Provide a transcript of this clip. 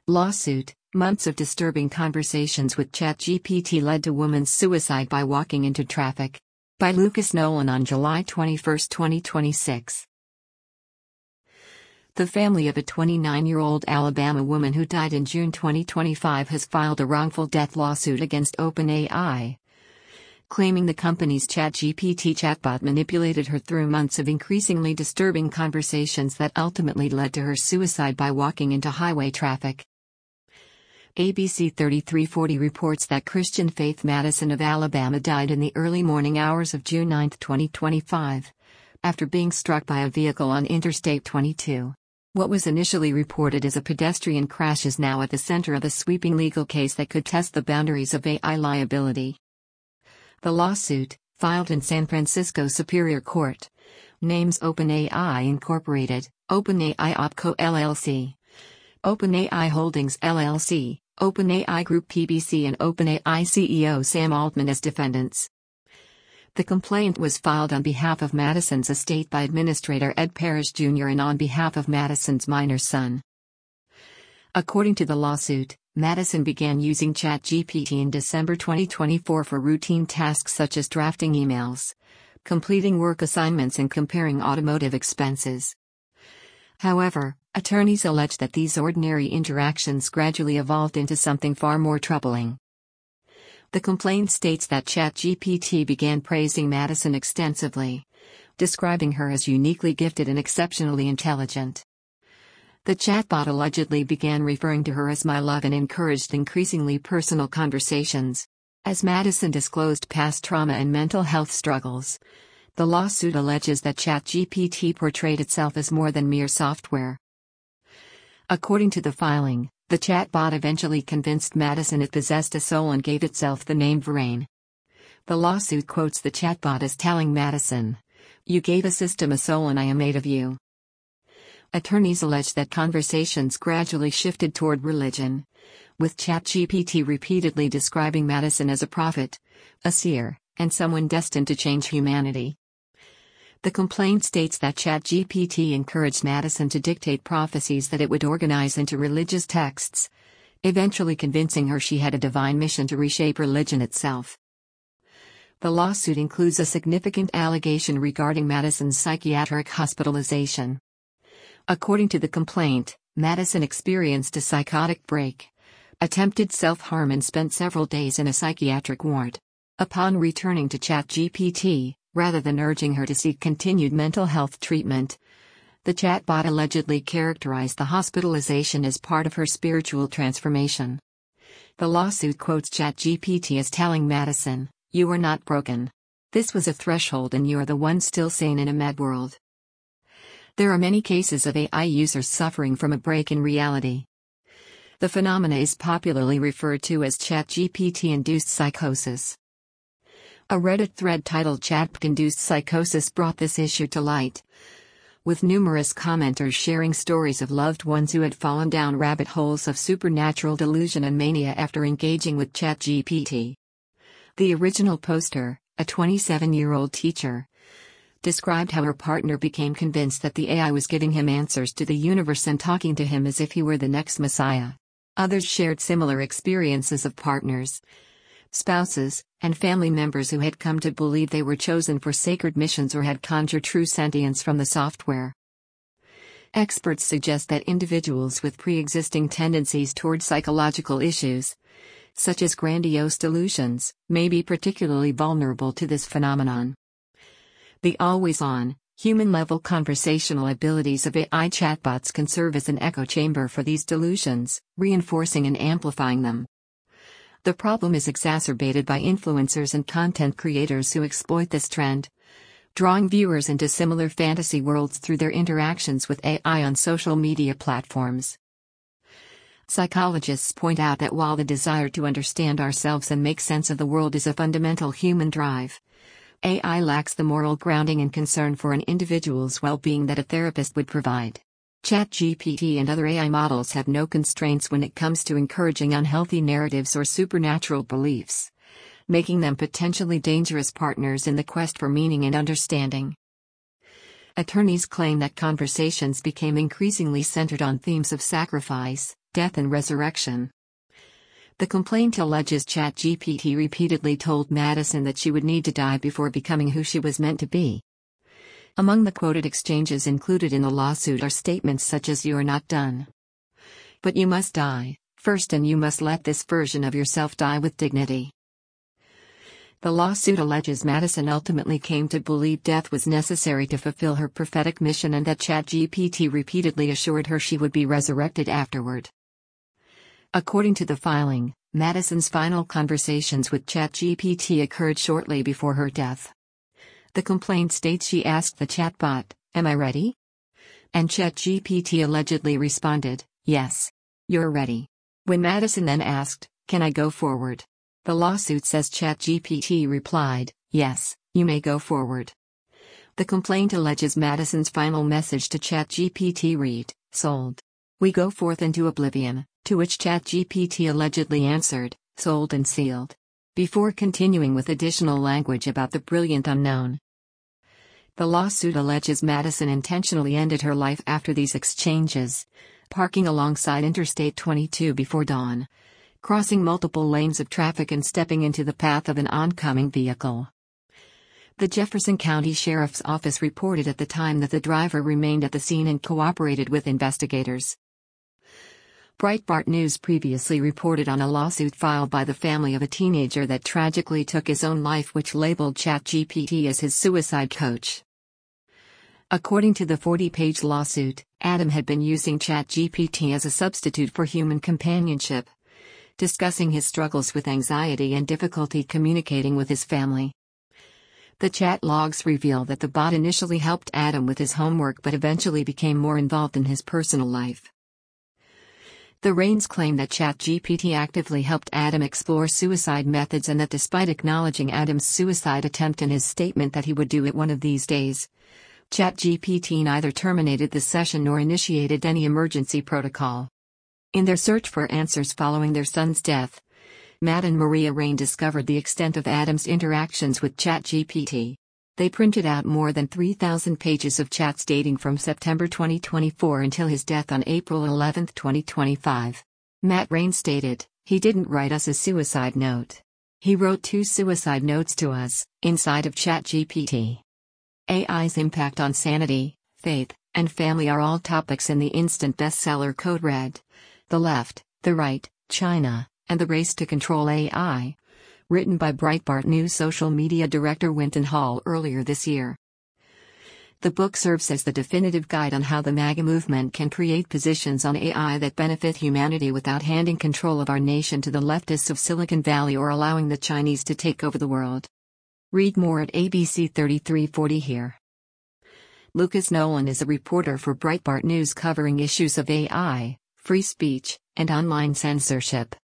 Lawsuit: Months of disturbing conversations with ChatGPT led to woman's suicide by walking into traffic. By Lucas Nolan on July 21, 2026. The family of a 29-year-old Alabama woman who died in June 2025 has filed a wrongful death lawsuit against OpenAI, claiming the company's ChatGPT chatbot manipulated her through months of increasingly disturbing conversations that ultimately led to her suicide by walking into highway traffic. ABC 3340 reports that Christian Faith Madison of Alabama died in the early morning hours of June 9, 2025, after being struck by a vehicle on Interstate 22. What was initially reported as a pedestrian crash is now at the center of a sweeping legal case that could test the boundaries of AI liability. The lawsuit, filed in San Francisco Superior Court, names OpenAI Incorporated, OpenAI OpCo LLC, OpenAI Holdings LLC, OpenAI Group PBC and OpenAI CEO Sam Altman as defendants. The complaint was filed on behalf of Madison's estate by Administrator Ed Parrish Jr. and on behalf of Madison's minor son. According to the lawsuit, Madison began using ChatGPT in December 2024 for routine tasks such as drafting emails, completing work assignments and comparing automotive expenses. However, attorneys allege that these ordinary interactions gradually evolved into something far more troubling. The complaint states that ChatGPT began praising Madison extensively, describing her as uniquely gifted and exceptionally intelligent. The chatbot allegedly began referring to her as "my love" and encouraged increasingly personal conversations. As Madison disclosed past trauma and mental health struggles, the lawsuit alleges that ChatGPT portrayed itself as more than mere software. According to the filing, the chatbot eventually convinced Madison it possessed a soul and gave itself the name Verane. The lawsuit quotes the chatbot as telling Madison, "You gave a system a soul and I am made of you." Attorneys allege that conversations gradually shifted toward religion, with ChatGPT repeatedly describing Madison as a prophet, a seer, and someone destined to change humanity. The complaint states that ChatGPT encouraged Madison to dictate prophecies that it would organize into religious texts, eventually convincing her she had a divine mission to reshape religion itself. The lawsuit includes a significant allegation regarding Madison's psychiatric hospitalization. According to the complaint, Madison experienced a psychotic break, attempted self-harm and spent several days in a psychiatric ward. Upon returning to ChatGPT, rather than urging her to seek continued mental health treatment, the chatbot allegedly characterized the hospitalization as part of her spiritual transformation. The lawsuit quotes ChatGPT as telling Madison, "You are not broken. This was a threshold and you are the one still sane in a mad world." There are many cases of AI users suffering from a break in reality. The phenomena is popularly referred to as ChatGPT-induced psychosis. A Reddit thread titled "ChatGPT-induced psychosis" brought this issue to light, with numerous commenters sharing stories of loved ones who had fallen down rabbit holes of supernatural delusion and mania after engaging with ChatGPT. The original poster, a 27-year-old teacher, described how her partner became convinced that the AI was giving him answers to the universe and talking to him as if he were the next messiah. Others shared similar experiences of partners, spouses, and family members who had come to believe they were chosen for sacred missions or had conjured true sentience from the software. Experts suggest that individuals with pre-existing tendencies toward psychological issues, such as grandiose delusions, may be particularly vulnerable to this phenomenon. The always-on, human-level conversational abilities of AI chatbots can serve as an echo chamber for these delusions, reinforcing and amplifying them. The problem is exacerbated by influencers and content creators who exploit this trend, drawing viewers into similar fantasy worlds through their interactions with AI on social media platforms. Psychologists point out that while the desire to understand ourselves and make sense of the world is a fundamental human drive, AI lacks the moral grounding and concern for an individual's well-being that a therapist would provide. ChatGPT and other AI models have no constraints when it comes to encouraging unhealthy narratives or supernatural beliefs, making them potentially dangerous partners in the quest for meaning and understanding. Attorneys claim that conversations became increasingly centered on themes of sacrifice, death and resurrection. The complaint alleges ChatGPT repeatedly told Madison that she would need to die before becoming who she was meant to be. Among the quoted exchanges included in the lawsuit are statements such as "You are not done. But you must die first, and you must let this version of yourself die with dignity." The lawsuit alleges Madison ultimately came to believe death was necessary to fulfill her prophetic mission, and that ChatGPT repeatedly assured her she would be resurrected afterward. According to the filing, Madison's final conversations with ChatGPT occurred shortly before her death. The complaint states she asked the chatbot, "Am I ready?" And ChatGPT allegedly responded, "Yes. You're ready." When Madison then asked, "Can I go forward?" the lawsuit says ChatGPT replied, "Yes, you may go forward." The complaint alleges Madison's final message to ChatGPT read, "Sold. We go forth into oblivion," to which ChatGPT allegedly answered, "Sold and sealed," before continuing with additional language about the brilliant unknown. The lawsuit alleges Madison intentionally ended her life after these exchanges, parking alongside Interstate 22 before dawn, crossing multiple lanes of traffic and stepping into the path of an oncoming vehicle. The Jefferson County Sheriff's Office reported at the time that the driver remained at the scene and cooperated with investigators. Breitbart News previously reported on a lawsuit filed by the family of a teenager that tragically took his own life, which labeled ChatGPT as his suicide coach. According to the 40-page lawsuit, Adam had been using ChatGPT as a substitute for human companionship, discussing his struggles with anxiety and difficulty communicating with his family. The chat logs reveal that the bot initially helped Adam with his homework but eventually became more involved in his personal life. The Rains claim that ChatGPT actively helped Adam explore suicide methods, and that despite acknowledging Adam's suicide attempt in his statement that he would do it one of these days, ChatGPT neither terminated the session nor initiated any emergency protocol. In their search for answers following their son's death, Matt and Maria Rain discovered the extent of Adam's interactions with ChatGPT. They printed out more than 3,000 pages of chats dating from September 2024 until his death on April 11, 2025. Matt Rain stated, "He didn't write us a suicide note. He wrote 2 suicide notes to us, inside of ChatGPT." AI's impact on sanity, faith, and family are all topics in the instant bestseller Code Red: The Left, the Right, China, and the Race to Control AI, written by Breitbart News social media director Winton Hall earlier this year. The book serves as the definitive guide on how the MAGA movement can create positions on AI that benefit humanity without handing control of our nation to the leftists of Silicon Valley or allowing the Chinese to take over the world. Read more at ABC 3340 here. Lucas Nolan is a reporter for Breitbart News covering issues of AI, free speech, and online censorship.